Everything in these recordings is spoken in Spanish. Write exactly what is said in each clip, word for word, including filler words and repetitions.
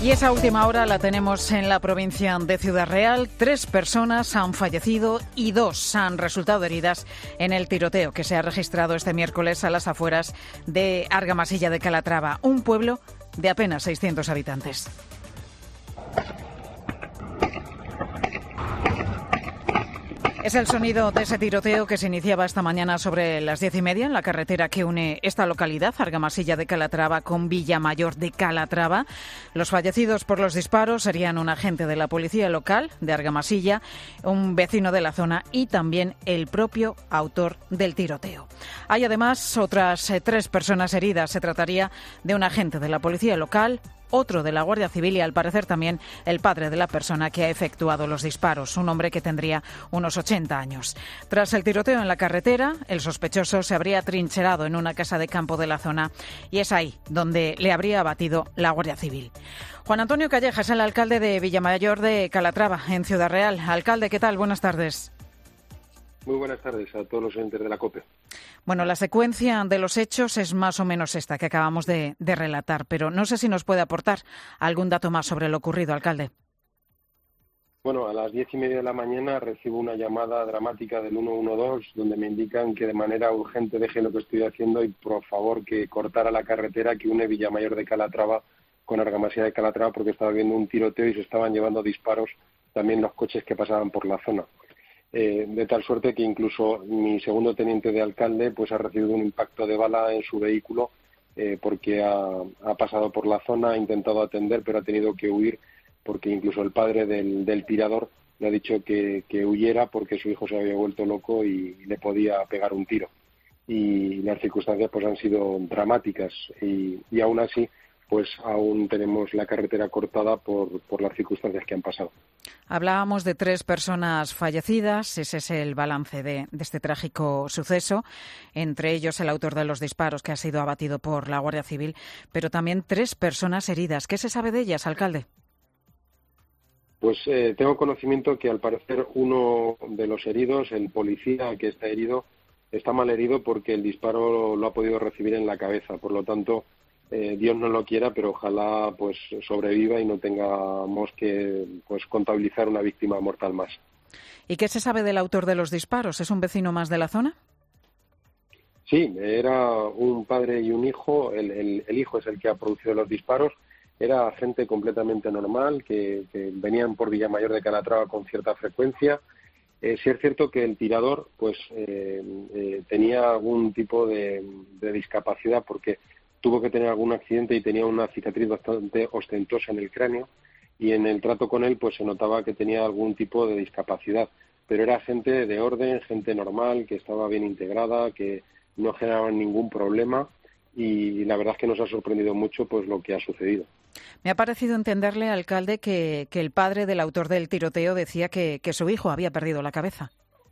Y esa última hora la tenemos en la provincia de Ciudad Real. Tres personas han fallecido y dos han resultado heridas en el tiroteo que se ha registrado este miércoles a las afueras de Argamasilla de Calatrava, un pueblo de apenas seiscientos habitantes. Es el sonido de ese tiroteo que se iniciaba esta mañana sobre las diez y media en la carretera que une esta localidad, Argamasilla de Calatrava, con Villamayor de Calatrava. Los fallecidos por los disparos serían un agente de la policía local de Argamasilla, un vecino de la zona y también el propio autor del tiroteo. Hay además otras eh, tres personas heridas. Se trataría de un agente de la policía local, otro de la Guardia Civil y, al parecer, también el padre de la persona que ha efectuado los disparos, un hombre que tendría unos ochenta años. Tras el tiroteo en la carretera, el sospechoso se habría trincherado en una casa de campo de la zona y es ahí donde le habría abatido la Guardia Civil. Juan Antonio Calleja es el alcalde de Villamayor de Calatrava, en Ciudad Real. Alcalde, ¿qué tal? Buenas tardes. Muy buenas tardes a todos los oyentes de la COPE. Bueno, la secuencia de los hechos es más o menos esta que acabamos de, de relatar, pero no sé si nos puede aportar algún dato más sobre lo ocurrido, alcalde. Bueno, a las diez y media de la mañana recibo una llamada dramática del uno uno dos donde me indican que de manera urgente deje lo que estoy haciendo y por favor que cortara la carretera que une Villamayor de Calatrava con Argamasilla de Calatrava porque estaba viendo un tiroteo y se estaban llevando disparos también los coches que pasaban por la zona. Eh, de tal suerte que incluso mi segundo teniente de alcalde pues ha recibido un impacto de bala en su vehículo eh, porque ha, ha pasado por la zona, ha intentado atender pero ha tenido que huir porque incluso el padre del, del tirador le ha dicho que, que huyera porque su hijo se había vuelto loco y le podía pegar un tiro. Y las circunstancias pues han sido dramáticas y, y aún así pues aún tenemos la carretera cortada por, por las circunstancias que han pasado. Hablábamos de tres personas fallecidas, ese es el balance de, de este trágico suceso, entre ellos el autor de los disparos que ha sido abatido por la Guardia Civil, pero también tres personas heridas. ¿Qué se sabe de ellas, alcalde? Pues eh, tengo conocimiento que al parecer uno de los heridos, el policía que está herido, está mal herido porque el disparo lo ha podido recibir en la cabeza, por lo tanto Eh, Dios no lo quiera, pero ojalá pues sobreviva y no tengamos que pues contabilizar una víctima mortal más. ¿Y qué se sabe del autor de los disparos? ¿Es un vecino más de la zona? Sí, era un padre y un hijo. El, el, el hijo es el que ha producido los disparos. Era gente completamente normal que, que venían por Villamayor de Calatrava con cierta frecuencia. Eh, sí es cierto que el tirador pues eh, eh, tenía algún tipo de, de discapacidad porque tuvo que tener algún accidente y tenía una cicatriz bastante ostentosa en el cráneo y en el trato con él pues se notaba que tenía algún tipo de discapacidad, pero era gente de orden, gente normal, que estaba bien integrada, que no generaban ningún problema y la verdad es que nos ha sorprendido mucho pues lo que ha sucedido. Me ha parecido entenderle, alcalde, que, que el padre del autor del tiroteo decía que, que su hijo había perdido la cabeza.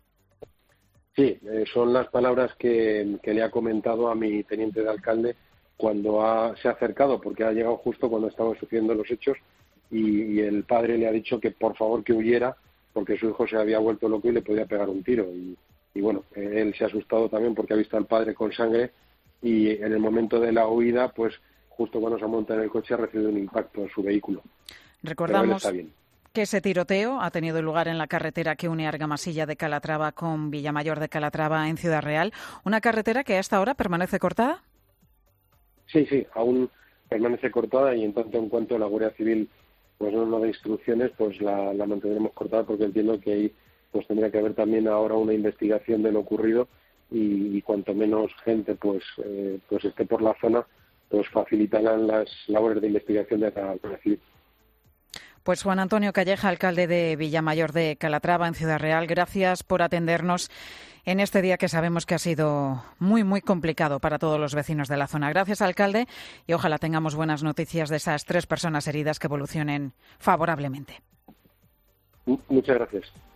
Sí, eh, son las palabras que, que le ha comentado a mi teniente de alcalde cuando ha, se ha acercado, porque ha llegado justo cuando estaban sucediendo los hechos y, y el padre le ha dicho que por favor que huyera porque su hijo se había vuelto loco y le podía pegar un tiro. Y, y bueno, él se ha asustado también porque ha visto al padre con sangre y en el momento de la huida, pues justo cuando se monta en el coche ha recibido un impacto en su vehículo. Recordamos que ese tiroteo ha tenido lugar en la carretera que une Argamasilla de Calatrava con Villamayor de Calatrava en Ciudad Real, una carretera que hasta ahora permanece cortada. Sí, sí, aún permanece cortada y en tanto en cuanto la Guardia Civil pues no nos da instrucciones, pues la, la mantendremos cortada porque entiendo que ahí pues tendría que haber también ahora una investigación de lo ocurrido y, y cuanto menos gente pues eh, pues esté por la zona, pues facilitarán las labores de investigación de la Guardia Civil. Pues Juan Antonio Calleja, alcalde de Villamayor de Calatrava, en Ciudad Real, gracias por atendernos en este día que sabemos que ha sido muy, muy complicado para todos los vecinos de la zona. Gracias, alcalde, y ojalá tengamos buenas noticias de esas tres personas heridas que evolucionen favorablemente. Muchas gracias.